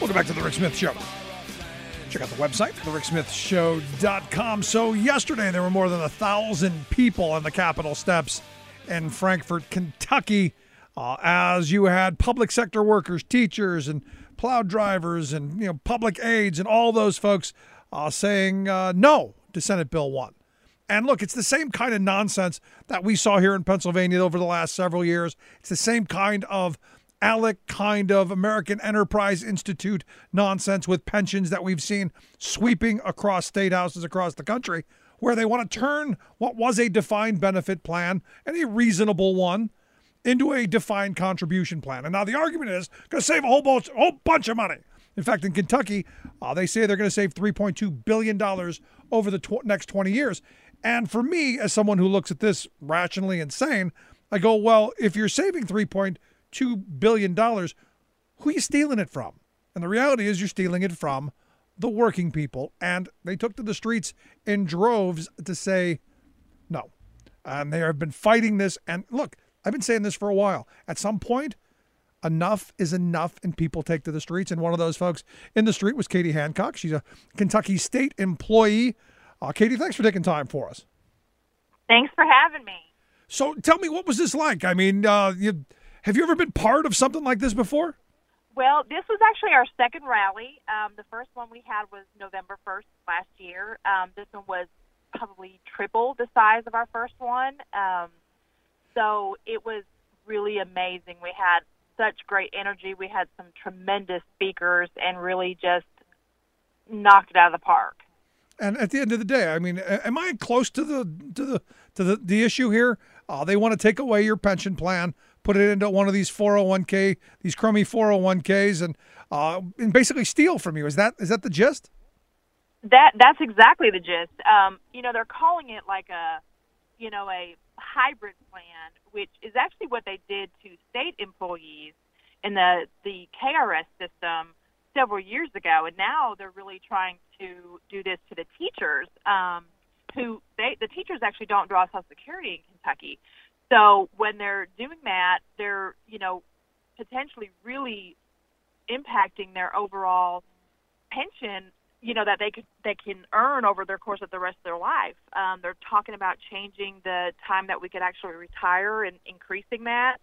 Welcome back to The Rick Smith Show. Check out the website, thericksmithshow.com. So yesterday there were more than 1,000 people on the Capitol steps in Frankfort, Kentucky, as you had public sector workers, teachers, and plow drivers, and public aides, and all those folks saying no to Senate Bill 1. And look, it's the same kind of nonsense that we saw here in Pennsylvania over the last several years. It's the same kind of ALEC kind of American Enterprise Institute nonsense with pensions that we've seen sweeping across state houses across the country, where they want to turn what was a defined benefit plan, and a reasonable one, into a defined contribution plan. And now the argument is going to save a whole bunch of money. In fact, in Kentucky, they say they're going to save $3.2 billion over the next 20 years. And for me, as someone who looks at this rationally and sane, I go, well, if you're saving $3.2 billion, who are you stealing it from? And the reality is you're stealing it from the working people. And they took to the streets in droves to say no. And they have been fighting this. And look, I've been saying this for a while. At some point, enough is enough, and people take to the streets. And one of those folks in the street was Katie Hancock. She's a Kentucky State employee. Katie, thanks for taking time for us. Thanks for having me. So tell me, what was this like? I mean, have you ever been part of something like this before? Well, this was actually our second rally. The first one we had was November 1st last year. This one was probably triple the size of our first one. So it was really amazing. We had such great energy. We had some tremendous speakers and really just knocked it out of the park. And at the end of the day, I mean, am I close to the issue here? They want to take away your pension plan, put it into one of these 401k, these crummy 401ks, and basically steal from you. Is that the gist? That's exactly the gist. They're calling it like a hybrid plan, which is actually what they did to state employees in the KRS system several years ago, and now they're really trying to do this to the teachers, the teachers actually don't draw Social Security in Kentucky. So when they're doing that, they're, potentially really impacting their overall pension, that they can earn over the course of the rest of their life. They're talking about changing the time that we could actually retire and increasing that.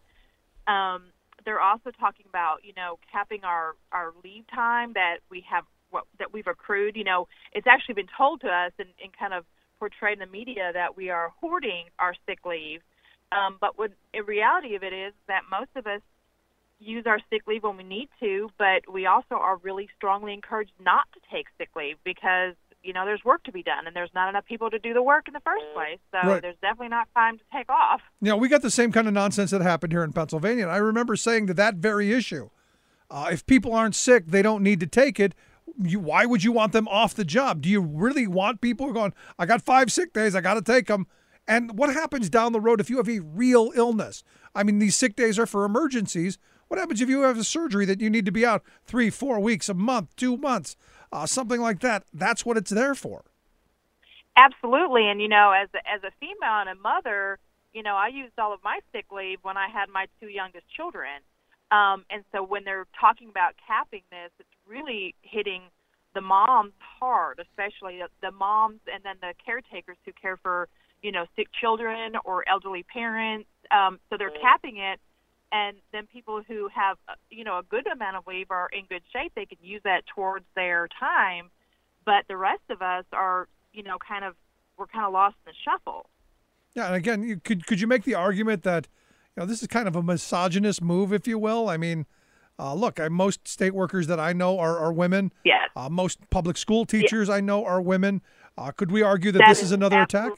They're also talking about, capping our leave time that we have, that we've accrued. It's actually been told to us and kind of portrayed in the media that we are hoarding our sick leave. But the reality of it is that most of us use our sick leave when we need to, but we also are really strongly encouraged not to take sick leave because, there's work to be done and there's not enough people to do the work in the first place. So right. There's definitely not time to take off. We got the same kind of nonsense that happened here in Pennsylvania. And I remember saying that very issue, if people aren't sick, they don't need to take it. Why would you want them off the job? Do you really want people who are going, I got 5 sick days, I got to take them? And what happens down the road if you have a real illness? I mean, these sick days are for emergencies. What happens if you have a surgery that you need to be out 3, 4 weeks, a month, 2 months, something like that? That's what it's there for. Absolutely. And, as a female and a mother, I used all of my sick leave when I had my 2 youngest children. And so when they're talking about capping this, it's really hitting the moms hard, especially the moms and then the caretakers who care for, sick children or elderly parents. So they're capping it. And then people who have, a good amount of leave are in good shape. They can use that towards their time. But the rest of us are, we're kind of lost in the shuffle. Yeah, and again, could you make the argument that, this is kind of a misogynist move, if you will? I mean, look, most state workers that I know are women. Yes. Most public school teachers I know are women. Could we argue that this is another attack?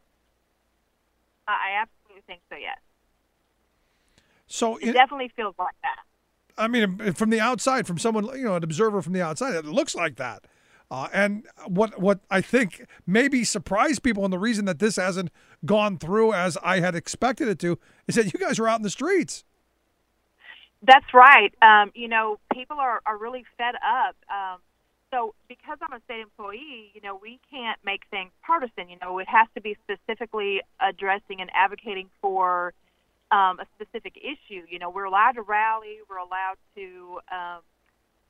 I absolutely think so, yes. So it definitely feels like that. I mean, from the outside, from someone, an observer from the outside, it looks like that. And what I think maybe surprised people, and the reason that this hasn't gone through as I had expected it to, is that you guys are out in the streets. That's right. People are really fed up. So because I'm a state employee, we can't make things partisan. It has to be specifically addressing and advocating for a specific issue. We're allowed to rally. We're allowed to,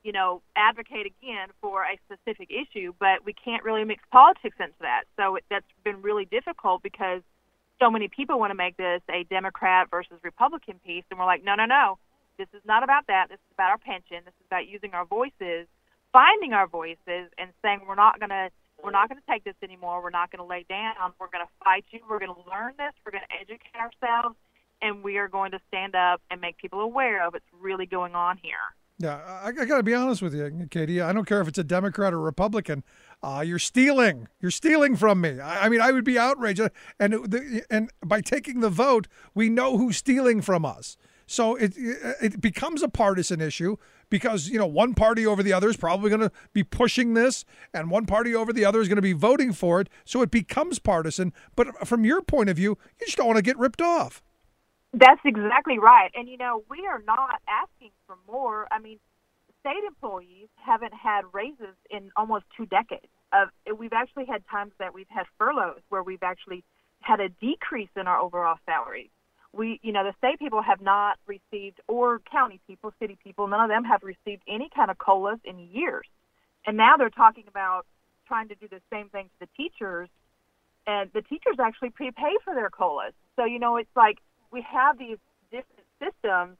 advocate again for a specific issue, but we can't really mix politics into that. So that's been really difficult because so many people want to make this a Democrat versus Republican piece, and we're like, no. This is not about that. This is about our pension. This is about using our voices, finding our voices, and saying we're not going to take this anymore. We're not going to lay down. We're going to fight you. We're going to learn this. We're going to educate ourselves, and we are going to stand up and make people aware of what's really going on here. Yeah, I got to be honest with you, Katie. I don't care if it's a Democrat or Republican. You're stealing. You're stealing from me. I mean, I would be outraged. And by taking the vote, we know who's stealing from us. So it becomes a partisan issue because, one party over the other is probably going to be pushing this and one party over the other is going to be voting for it. So it becomes partisan. But from your point of view, you just don't want to get ripped off. That's exactly right. And, we are not asking for more. I mean, state employees haven't had raises in almost 2 decades. We've actually had times that we've had furloughs where we've actually had a decrease in our overall salaries. The state people have not received, or county people, city people, none of them have received any kind of COLAs in years. And now they're talking about trying to do the same thing to the teachers, and the teachers actually prepay for their COLAs. So, it's like we have these different systems,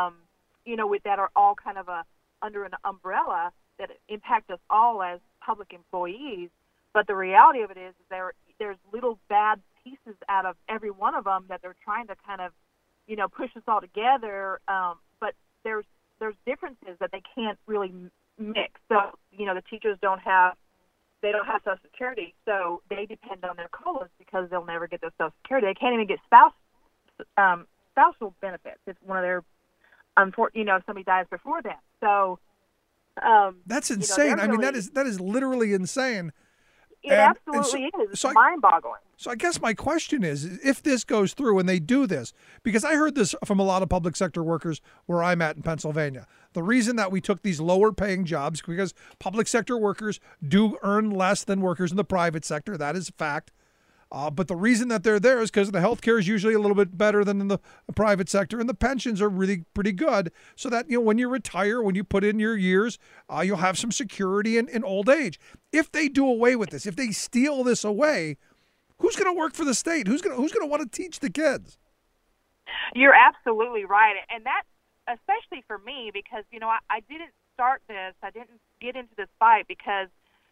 that are all kind of under an umbrella that impact us all as public employees. But the reality of it is there's little bad pieces out of every one of them that they're trying to kind of, push us all together. But there's differences that they can't really mix. So, the teachers don't have Social Security, so they depend on their COLAs because they'll never get their Social Security. They can't even get spousal benefits if one of their, if somebody dies before them. So that's insane. I mean, that is literally insane. It absolutely is. It's mind-boggling. So I guess my question is, if this goes through and they do this, because I heard this from a lot of public sector workers where I'm at in Pennsylvania. The reason that we took these lower paying jobs, because public sector workers do earn less than workers in the private sector. That is a fact. But the reason that they're there is because the health care is usually a little bit better than in the private sector, and the pensions are really pretty good. So that, when you retire, when you put in your years, you'll have some security in old age. If they do away with this, if they steal this away, who's going to work for the state? Who's going to want to teach the kids? You're absolutely right, and that especially for me because I didn't start this. I didn't get into this fight because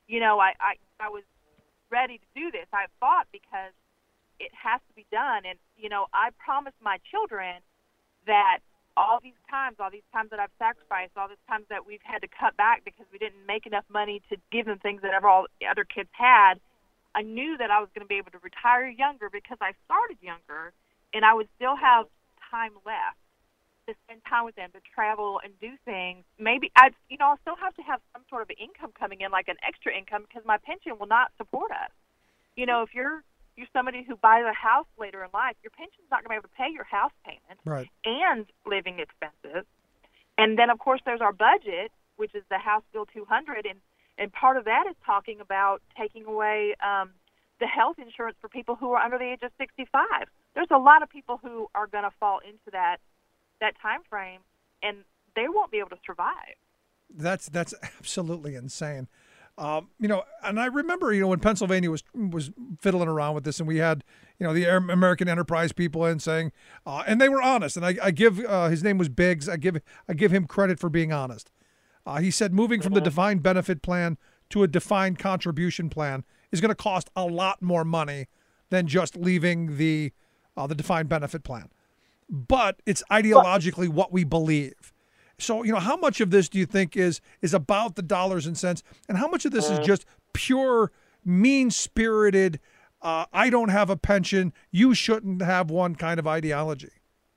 I was ready to do this. I fought because it has to be done. And, I promised my children that all these times that I've sacrificed, all these times that we've had to cut back because we didn't make enough money to give them things that all the other kids had, I knew that I was going to be able to retire younger because I started younger and I would still have time left to spend time with them, to travel and do things. Maybe I'll still have to have some sort of income coming in, like an extra income, because my pension will not support us. If you're somebody who buys a house later in life, your pension's not going to be able to pay your house payment right, and living expenses. And then, of course, there's our budget, which is the House Bill 200, and part of that is talking about taking away the health insurance for people who are under the age of 65. There's a lot of people who are going to fall into that time frame, and they won't be able to survive. That's absolutely insane. And I remember, when Pennsylvania was fiddling around with this, and we had, the American Enterprise people in saying, and they were honest. And I give his name was Biggs. I give him credit for being honest. He said moving from the defined benefit plan to a defined contribution plan is going to cost a lot more money than just leaving the defined benefit plan. But it's ideologically what we believe. So, how much of this do you think is about the dollars and cents, and how much of this is just pure mean-spirited, I don't have a pension, you shouldn't have one kind of ideology?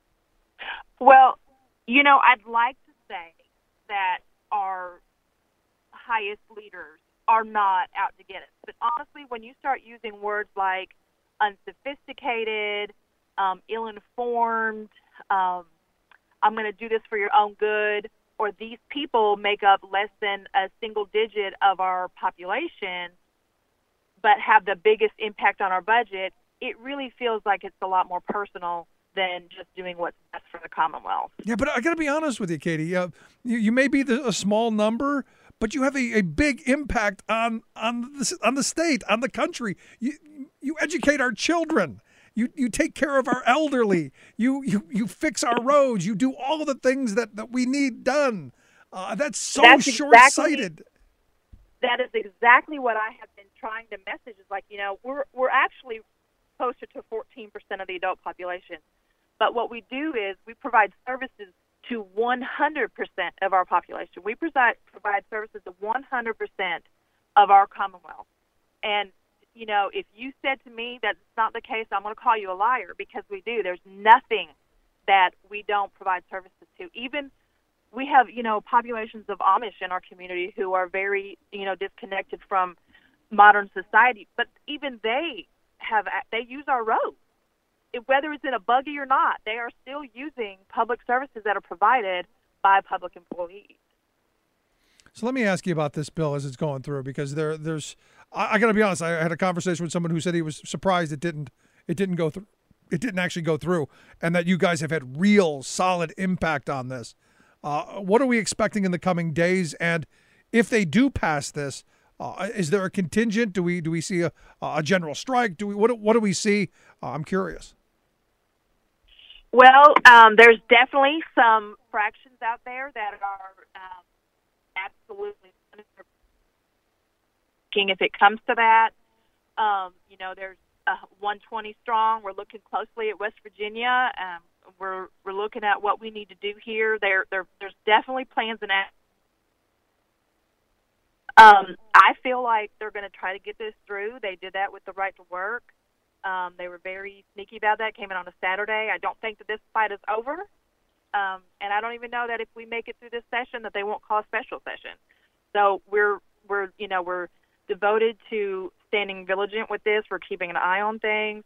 Well, I'd like to say that our highest leaders are not out to get us. But honestly, when you start using words like unsophisticated, ill-informed, I'm going to do this for your own good, or these people make up less than a single digit of our population but have the biggest impact on our budget, it really feels like it's a lot more personal than just doing what's best for the Commonwealth. Yeah, but I got to be honest with you, Katie. You may be a small number, but you have a big impact on the state, on the country. You educate our children. You take care of our elderly. You fix our roads. You do all of the things that we need done. That's short-sighted. That is exactly what I have been trying to message. Is like, we're actually closer to 14% of the adult population. But what we do is we provide services to 100% of our population. We provide services to 100% of our Commonwealth. And, if you said to me that's not the case, I'm going to call you a liar, because we do. There's nothing that we don't provide services to. Even we have, populations of Amish in our community who are very, disconnected from modern society. But even they use our roads. Whether it's in a buggy or not, they are still using public services that are provided by public employees. So let me ask you about this bill as it's going through, because I got to be honest. I had a conversation with someone who said he was surprised it didn't go through. It didn't actually go through, and that you guys have had real solid impact on this. What are we expecting in the coming days? And if they do pass this, is there a contingent? Do we see a general strike? What do we see? I'm curious. Well, there's definitely some fractions out there that are absolutely if it comes to that. There's 120 strong. We're looking closely at West Virginia. We're looking at what we need to do here. There's definitely plans and actions. I feel like they're going to try to get this through. They did that with the right to work. They were very sneaky about that. Came in on a Saturday. I don't think that this fight is over. And I don't even know that if we make it through this session that they won't call a special session. So we're devoted to standing vigilant with this. We're keeping an eye on things.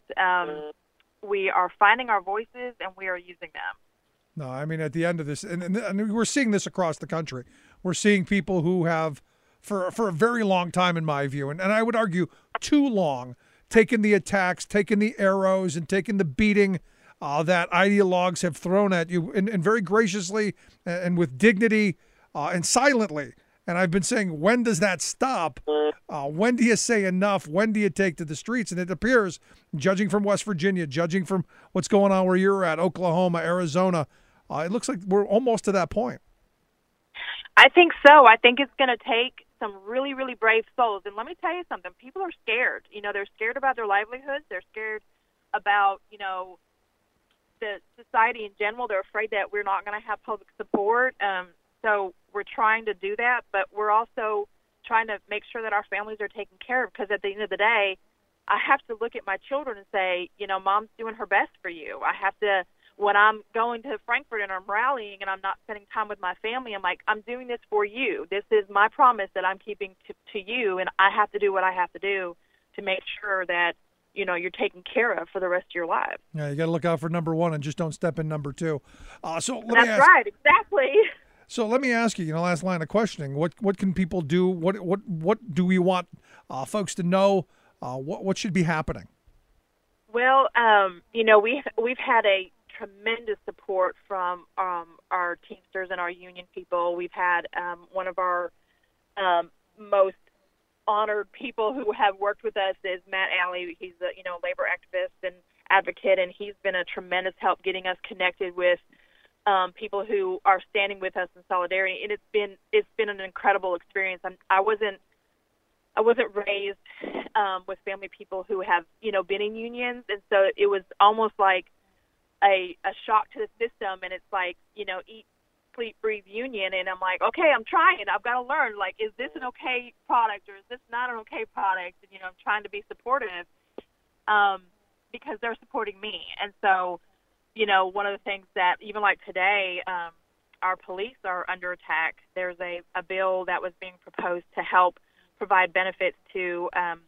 We are finding our voices and we are using them. No, I mean, at the end of this, and we're seeing this across the country. We're seeing people who have, for a very long time, in my view, and I would argue too long, taken the attacks, taken the arrows, and taken the beating that ideologues have thrown at you, and very graciously and with dignity and silently. And I've been saying, when does that stop? When do you say enough? When do you take to the streets? And it appears, judging from West Virginia, judging from what's going on where you're at, Oklahoma, Arizona, it looks like we're almost to that point. I think so. I think it's going to take some really, really brave souls. And let me tell you something. People are scared. They're scared about their livelihoods. They're scared about, the society in general. They're afraid that we're not going to have public support. So we're trying to do that, but we're also trying to make sure that our families are taken care of, because at the end of the day, I have to look at my children and say, Mom's doing her best for you. I have to, when I'm going to Frankfort and I'm rallying and I'm not spending time with my family, I'm like, I'm doing this for you. This is my promise that I'm keeping to you, and I have to do what I have to do to make sure that, you're taken care of for the rest of your lives. Yeah, you got to look out for number one and just don't step in number two. That's right, exactly. So let me ask you, last line of questioning, what can people do? What do we want folks to know? What should be happening? Well, we've had a tremendous support from our Teamsters and our union people. We've had one of our most honored people who have worked with us is Matt Alley. He's a labor activist and advocate, and he's been a tremendous help getting us connected with people who are standing with us in solidarity. And it's been an incredible experience. I wasn't raised with family people who have been in unions, and so it was almost like a shock to the system. And it's like eat, sleep, breathe union, and I'm like, okay, I'm trying. I've got to learn. Like, is this an okay product or is this not an okay product? And I'm trying to be supportive because they're supporting me. And so, one of the things that even like today, our police are under attack. There's a bill that was being proposed to help provide benefits to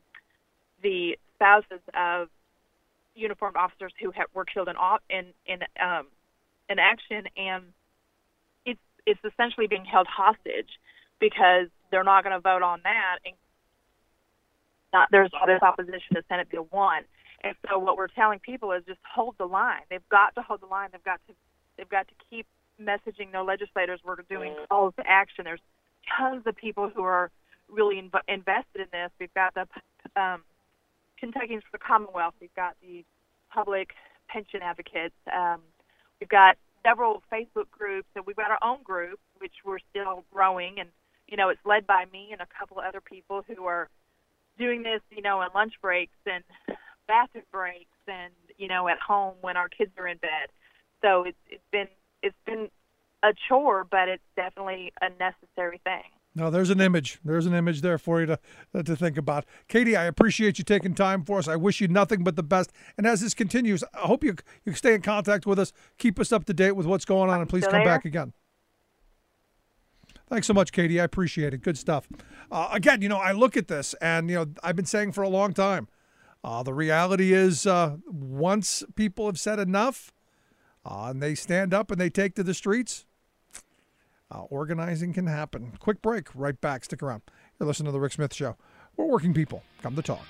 the spouses of uniformed officers who were killed in action, and it's essentially being held hostage because they're not going to vote on that. And there's all this opposition to Senate Bill 1. And so what we're telling people is just hold the line. They've got to hold the line. They've got to keep messaging their legislators. We're doing calls to action. There's tons of people who are really invested in this. We've got the Kentuckians for the Commonwealth. We've got the public pension advocates. We've got several Facebook groups, and we've got our own group, which we're still growing. And, it's led by me and a couple of other people who are doing this, in lunch breaks and bathroom breaks and, at home when our kids are in bed. So it's been a chore, but it's definitely a necessary thing. No, there's an image. There's an image there for you to think about. Katie, I appreciate you taking time for us. I wish you nothing but the best. And as this continues, I hope you stay in contact with us. Keep us up to date with what's going on, and please come back again. Thanks so much, Katie. I appreciate it. Good stuff. Again, I look at this, and, I've been saying for a long time, the reality is once people have said enough and they stand up and they take to the streets, organizing can happen. Quick break. Right back. Stick around. You're listening to The Rick Smith Show. We're working people. Come to talk.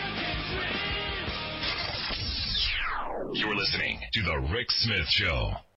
You're listening to The Rick Smith Show.